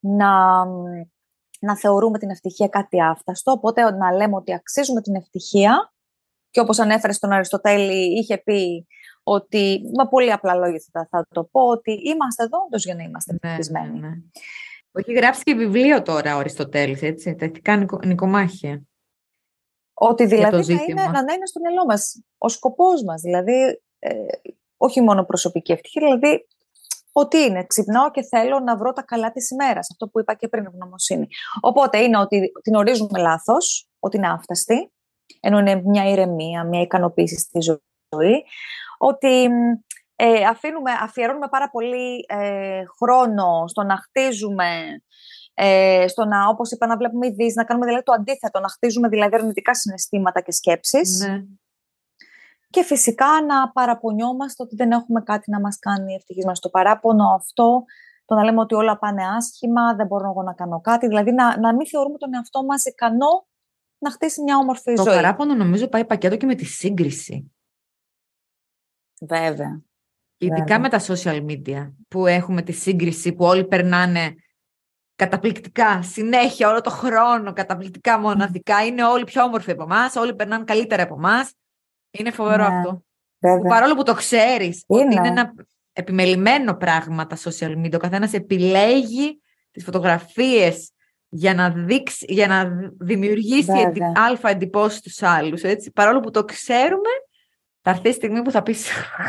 να θεωρούμε την ευτυχία κάτι άφταστο. Οπότε, να λέμε ότι αξίζουμε την ευτυχία. Και όπως ανέφερε στον Αριστοτέλη, είχε πει ότι, με πολύ απλά λόγια θα το πω, ότι είμαστε εδώ όντως για να είμαστε ευτυχισμένοι. Ναι. Έχει γράψει και βιβλίο τώρα ο Αριστοτέλης, έτσι, τα ηθικά νοικομάχια. Ότι δηλαδή να είναι στο μυαλό μας ο σκοπός μας, δηλαδή όχι μόνο προσωπική ευτυχία, δηλαδή ότι είναι. Ξυπνάω και θέλω να βρω τα καλά της ημέρας. Αυτό που είπα και πριν, ευγνωμοσύνη. Οπότε είναι ότι την ορίζουμε λάθος, ότι είναι άφταστη, ενώ είναι μια ηρεμία, μια ικανοποίηση στη ζωή. Ότι αφιερώνουμε πάρα πολύ χρόνο στο να χτίζουμε, στο να, όπως είπα, να βλέπουμε ειδήσεις, να κάνουμε δηλαδή το αντίθετο, να χτίζουμε δηλαδή αρνητικά συναισθήματα και σκέψεις. Ναι. Και φυσικά να παραπονιόμαστε ότι δεν έχουμε κάτι να μας κάνει ευτυχισμένοι. Το παράπονο αυτό, το να λέμε ότι όλα πάνε άσχημα, δεν μπορώ εγώ να κάνω κάτι, δηλαδή να μην θεωρούμε τον εαυτό μας ικανό να χτίσει μια όμορφη ζωή. Το παράπονο νομίζω πάει πακέτο και με τη σύγκριση. Βέβαια. Ειδικά με τα social media, που έχουμε τη σύγκριση, που όλοι περνάνε καταπληκτικά, συνέχεια, όλο το χρόνο, καταπληκτικά, μοναδικά. Είναι όλοι πιο όμορφοι από εμάς, όλοι περνάνε καλύτερα από εμάς. Είναι φοβερό αυτό. Που παρόλο που το ξέρεις, ότι είναι ένα επιμελημένο πράγμα τα social media, ο καθένας επιλέγει τις φωτογραφίες για να δημιουργήσει αλφα εντυπώσεις στους άλλους. Έτσι. Παρόλο που το ξέρουμε, θα έρθει η στιγμή που θα πεις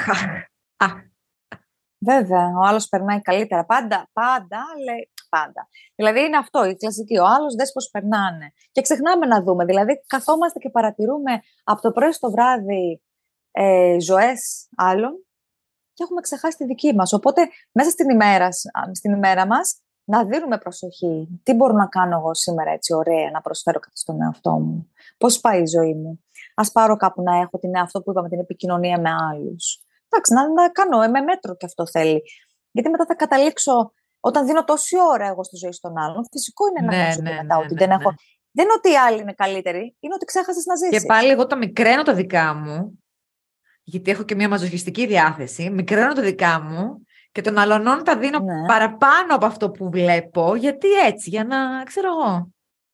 Βέβαια, ο άλλος περνάει καλύτερα. Πάντα. Δηλαδή είναι αυτό, η κλασική. Ο άλλος δες πώς περνάνε. Και ξεχνάμε να δούμε. Δηλαδή καθόμαστε και παρατηρούμε από το πρωί στο βράδυ ζωές άλλων και έχουμε ξεχάσει τη δική μας. Οπότε μέσα στην ημέρα μας να δίνουμε προσοχή. Τι μπορώ να κάνω εγώ σήμερα έτσι ωραία, να προσφέρω κάτι στον εαυτό μου. Πώς πάει η ζωή μου. Ας πάρω κάπου να έχω αυτό που είπαμε, την επικοινωνία με άλλους. Εντάξει, να κάνω με μέτρο και αυτό θέλει. Γιατί μετά θα καταλήξω, όταν δίνω τόση ώρα εγώ στη ζωή των άλλων, φυσικό είναι να νιώσω και μετά ότι δεν έχω. Δεν είναι ότι οι άλλοι είναι καλύτεροι, είναι ότι ξέχασες να ζήσεις. Και πάλι εγώ τα μικραίνω τα δικά μου, γιατί έχω και μια μαζοχιστική διάθεση, μικραίνω τα δικά μου και των αλωνών τα δίνω παραπάνω από αυτό που βλέπω, γιατί έτσι, για να ξέρω εγώ.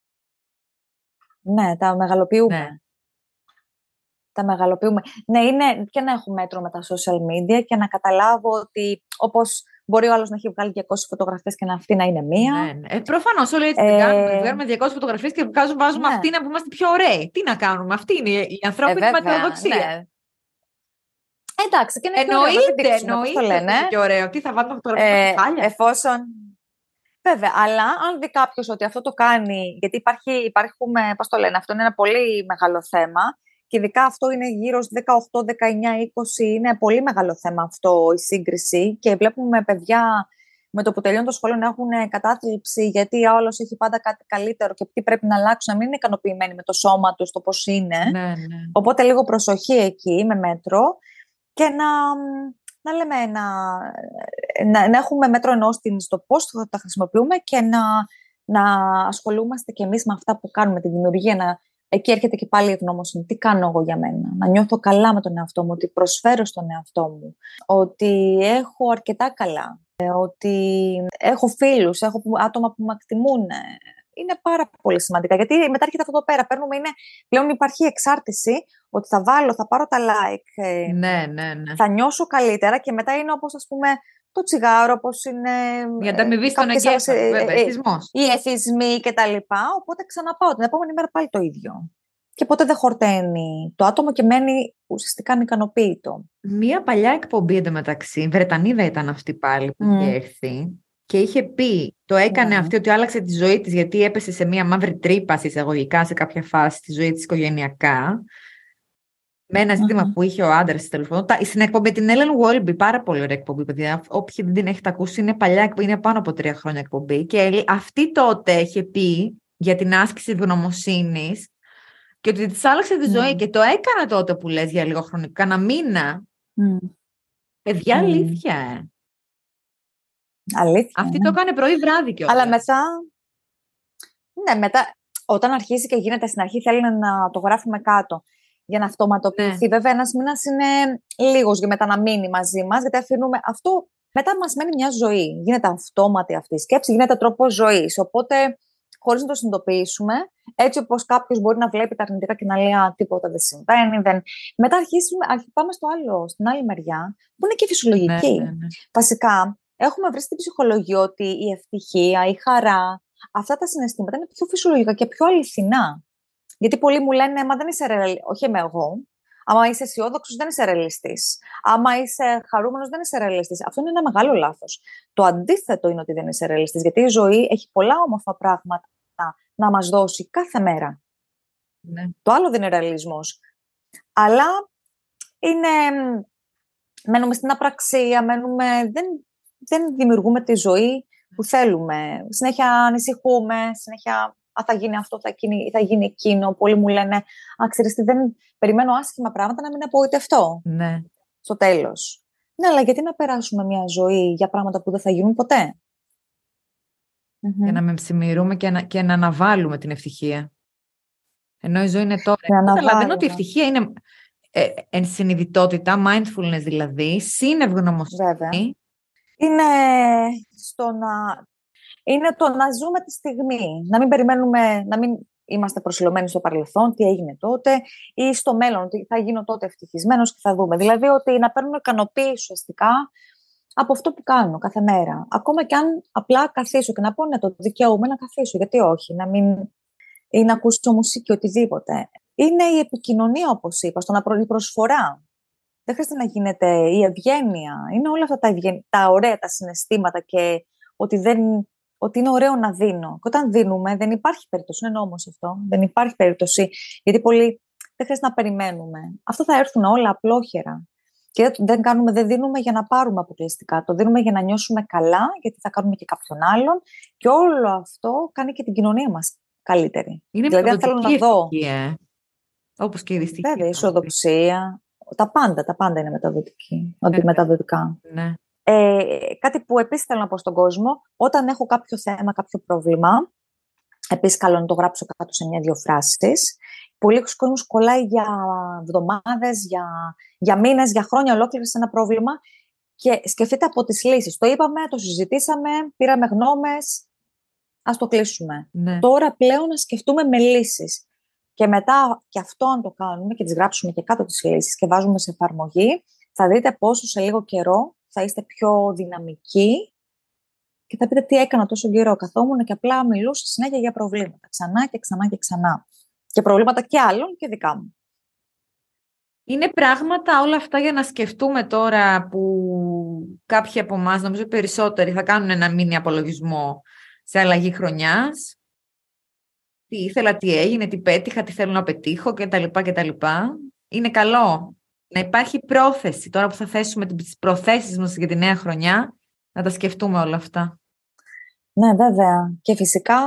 Ναι, τα μεγαλοποιούμε. Ναι. Τα μεγαλοποιούμε. Ναι, είναι και να έχω μέτρο με τα social media και να καταλάβω ότι όπως μπορεί ο άλλος να έχει βγάλει 200 φωτογραφίες και αυτή να είναι μία. Ναι. Προφανώς όλοι έτσι δεν κάνουμε. Βγάλουμε 200 φωτογραφίες και βάζουμε αυτή να είμαστε πιο ωραίοι. Τι να κάνουμε, αυτή είναι η ανθρώπινη ματαιοδοξία. Ναι. Εντάξει, και είναι εννοείται πιο ωραίο. Τι θα βάλουμε φωτογραφίες με κεφάλια. Εφόσον. Βέβαια, αλλά αν δει κάποιος ότι αυτό το κάνει, γιατί υπάρχουμε, πώς το λένε, αυτό είναι ένα πολύ μεγάλο θέμα. Και ειδικά αυτό είναι γύρω στις 18, 19, 20, είναι πολύ μεγάλο θέμα αυτό η σύγκριση και βλέπουμε παιδιά με το που τελειώνουν το σχολείο να έχουν κατάθλιψη γιατί άλλος έχει πάντα κάτι καλύτερο και τι πρέπει να αλλάξουν, να μην είναι ικανοποιημένοι με το σώμα τους, το πώς είναι. Ναι. Οπότε λίγο προσοχή εκεί με μέτρο και να λέμε να έχουμε μέτρο στο πώς θα τα χρησιμοποιούμε και να ασχολούμαστε κι εμείς με αυτά που κάνουμε, τη δημιουργία. Εκεί έρχεται και πάλι η ευγνωμοσύνη. Τι κάνω εγώ για μένα. Να νιώθω καλά με τον εαυτό μου, ότι προσφέρω στον εαυτό μου, ότι έχω αρκετά καλά, ότι έχω φίλους, έχω άτομα που με εκτιμούν. Είναι πάρα πολύ σημαντικά. Γιατί μετά έρχεται αυτό εδώ πέρα. Πλέον υπάρχει εξάρτηση ότι θα πάρω τα like, ναι. θα νιώσω καλύτερα και μετά είναι όπως ας πούμε το τσιγάρο, όπως είναι. Για ανταμοιβή στον εγκέφαλο, εθισμός. Οι εθισμοί κτλ. Οπότε ξαναπάω την επόμενη μέρα πάλι το ίδιο. Και ποτέ δεν χορταίνει το άτομο και μένει ουσιαστικά ανικανοποίητο. Μία παλιά εκπομπή εντωμεταξύ, Βρετανίδα ήταν αυτή πάλι που είχε έρθει και είχε πει, το έκανε αυτή ότι άλλαξε τη ζωή της γιατί έπεσε σε μία μαύρη τρύπα εισαγωγικά σε κάποια φάση τη ζωή της οικογενειακά. Με ένα ζήτημα που είχε ο άντρας της τέλος πάντων. Στην εκπομπή την Ellen Walby, πάρα πολύ ωραία εκπομπή, παιδιά. Όποιοι δεν την έχετε ακούσει, είναι παλιά εκπομπή, είναι πάνω από 3 χρόνια εκπομπή. Και αυτή τότε είχε πει για την άσκηση ευγνωμοσύνης και ότι της άλλαξε τη ζωή. Και το έκανα τότε που λες για λίγο χρονικό, κάνα μήνα. Παιδιά, αλήθεια. Αλήθεια. Αυτή το έκανε πρωί-βράδυ κιόλας. Αλλά μετά. Ναι, μετά, όταν αρχίζει και γίνεται στην αρχή, θέλει να το γράφουμε κάτω. Για να αυτοματοποιηθεί. Βέβαια, ένας μήνας είναι λίγος για μετά να μείνει μαζί μας, γιατί αφήνουμε αυτό. Μετά μας μένει μια ζωή. Γίνεται αυτόματη αυτή η σκέψη, γίνεται τρόπος ζωής. Οπότε, χωρίς να το συνειδητοποιήσουμε, έτσι όπως κάποιος μπορεί να βλέπει τα αρνητικά και να λέει τίποτα δεν συμβαίνει. Μετά πάμε στην άλλη μεριά, που είναι και φυσιολογική. Ναι. Βασικά, έχουμε βρει στην ψυχολογία ότι η ευτυχία, η χαρά, αυτά τα συναισθήματα είναι πιο φυσιολογικά και πιο αληθινά. Γιατί πολλοί μου λένε, μα δεν είσαι ρεαλιστής, όχι είμαι εγώ, Άμα είσαι αισιόδοξος, δεν είσαι ρεαλιστής. Άμα είσαι χαρούμενος, δεν είσαι ρεαλιστής. Αυτό είναι ένα μεγάλο λάθος. Το αντίθετο είναι ότι δεν είσαι ρεαλιστής, γιατί η ζωή έχει πολλά όμορφα πράγματα να μας δώσει κάθε μέρα. Ναι. Το άλλο δεν είναι ρεαλισμός. Αλλά είναι... μένουμε στην απραξία, δεν δημιουργούμε τη ζωή που θέλουμε. Συνέχεια ανησυχούμε, συνέχεια θα γίνει αυτό, θα γίνει εκείνο. Πολλοί μου λένε, ξέρεις τι, δεν περιμένω άσχημα πράγματα να μην απογοητευτώ. Ναι. Στο τέλος. Ναι, αλλά γιατί να περάσουμε μια ζωή για πράγματα που δεν θα γίνουν ποτέ. Για να μεμψημυρούμε και να αναβάλουμε την ευτυχία. Ενώ η ζωή είναι τώρα. Καταλαβαίνω ότι η ευτυχία είναι ενσυνειδητότητα, mindfulness δηλαδή, συνευγνωμοσύνη. Είναι το να ζούμε τη στιγμή. Να μην περιμένουμε, να μην είμαστε προσιλωμένοι στο παρελθόν, τι έγινε τότε, ή στο μέλλον, ότι θα γίνω τότε ευτυχισμένος και θα δούμε. Δηλαδή ότι να παίρνω ικανοποίηση ουσιαστικά από αυτό που κάνω κάθε μέρα. Ακόμα και αν απλά καθίσω και να πω ναι, το δικαιούμαι να καθίσω, γιατί όχι, ή να ακούσω μουσική, οτιδήποτε. Είναι η επικοινωνία, όπως είπα, η προσφορά. Δεν χρειάζεται να γίνεται η ευγένεια. Είναι όλα αυτά τα ωραία, τα συναισθήματα και ότι είναι ωραίο να δίνω. Και όταν δίνουμε, δεν υπάρχει περίπτωση. Είναι νόμος αυτό. Δεν υπάρχει περίπτωση. Γιατί πολλοί δεν χρειάζεται να περιμένουμε. Αυτό θα έρθουν όλα απλόχερα. Και δεν δίνουμε για να πάρουμε αποκλειστικά. Το δίνουμε για να νιώσουμε καλά, γιατί θα κάνουμε και κάποιον άλλον. Και όλο αυτό κάνει και την κοινωνία μας καλύτερη. Είναι δηλαδή, αν θέλω να δω. Όπως και η δυστυχία. Βέβαια, η ισοδοξία. Τα πάντα είναι μεταδοτικά. Ναι. Κάτι που επίσης θέλω να πω στον κόσμο, όταν έχω κάποιο θέμα, κάποιο πρόβλημα, επίσης καλό να το γράψω κάτω σε μια-δυο φράσεις. Πολλοί κόσμος κολλάει για εβδομάδες, για μήνες, για χρόνια ολόκληρα σε ένα πρόβλημα και σκεφτείτε από τις λύσεις. Το είπαμε, το συζητήσαμε, πήραμε γνώμες, ας το κλείσουμε. Ναι. Τώρα πλέον να σκεφτούμε με λύσεις. Και μετά και αυτό αν το κάνουμε και τις γράψουμε και κάτω τις λύσεις και βάζουμε σε εφαρμογή, θα δείτε πόσο σε λίγο καιρό θα είστε πιο δυναμικοί και θα πείτε τι έκανα τόσο καιρό. Καθόμουν και απλά μιλούσα συνέχεια για προβλήματα. Ξανά και ξανά και ξανά. Και προβλήματα και άλλων και δικά μου. Είναι πράγματα όλα αυτά για να σκεφτούμε τώρα που κάποιοι από εμάς, νομίζω οι περισσότεροι, θα κάνουν ένα μίνι απολογισμό σε αλλαγή χρονιάς. Τι ήθελα, τι έγινε, τι πέτυχα, τι θέλω να πετύχω κτλ. Είναι καλό να υπάρχει πρόθεση τώρα που θα θέσουμε τις προθέσεις μας για τη νέα χρονιά, να τα σκεφτούμε όλα αυτά. Ναι, βέβαια. Και φυσικά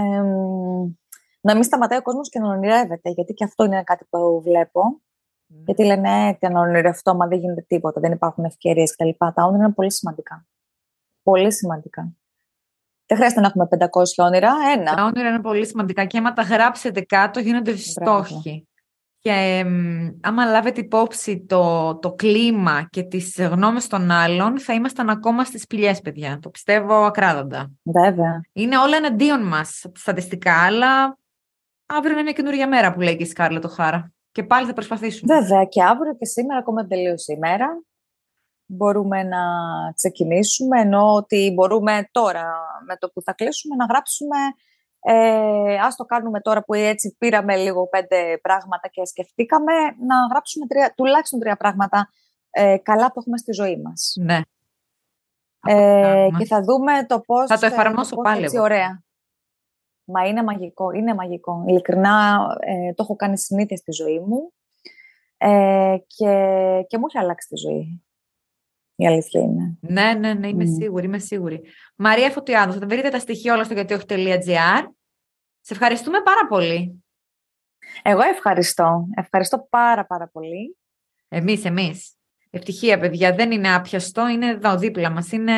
να μην σταματάει ο κόσμος και να ονειρεύεται, γιατί και αυτό είναι κάτι που βλέπω. Γιατί λένε τι να ονειρευτώ, μα δεν γίνεται τίποτα, δεν υπάρχουν ευκαιρίες κτλ. Τα όνειρα είναι πολύ σημαντικά. Πολύ σημαντικά. Δεν χρειάζεται να έχουμε 500 όνειρα, ένα. Τα όνειρα είναι πολύ σημαντικά και άμα τα γράψετε κάτω γίνονται στόχοι. Και άμα λάβετε υπόψη το κλίμα και τις γνώμες των άλλων, θα ήμασταν ακόμα στις σπηλιές, παιδιά. Το πιστεύω ακράδαντα. Βέβαια. Είναι όλα εναντίον μας στατιστικά, αλλά αύριο είναι μια καινούργια μέρα που λέει και η Σκάρλετ Οχάρα. Και πάλι θα προσπαθήσουμε. Βέβαια, και αύριο και σήμερα, ακόμα τελείωσε η μέρα. Μπορούμε να ξεκινήσουμε, ενώ ότι μπορούμε τώρα με το που θα κλείσουμε να γράψουμε, ας το κάνουμε τώρα που έτσι πήραμε λίγο 5 πράγματα και σκεφτήκαμε, να γράψουμε τουλάχιστον 3 πράγματα καλά που έχουμε στη ζωή μας. Ναι. Και θα δούμε το πώς θα το εφαρμόσω πάλι έτσι ωραία. Μα είναι μαγικό, είναι μαγικό. Ειλικρινά το έχω κάνει συνήθεια στη ζωή μου και μου έχει αλλάξει τη ζωή. Η αλήθεια είναι. Ναι, είμαι σίγουρη. Μαρία Φωτιάδου, θα τα βρείτε τα στοιχεία όλα στο γιατιόχι.gr. Σε ευχαριστούμε πάρα πολύ. Εγώ ευχαριστώ. Ευχαριστώ πάρα πολύ. Εμείς. Ευτυχία, παιδιά, δεν είναι άπιαστο, είναι εδώ δίπλα μας, είναι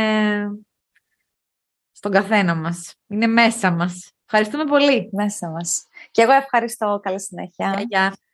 στον καθένα μας, είναι μέσα μας. Ευχαριστούμε πολύ. Μέσα μας. Και εγώ ευχαριστώ. Καλή συνέχεια. Γεια.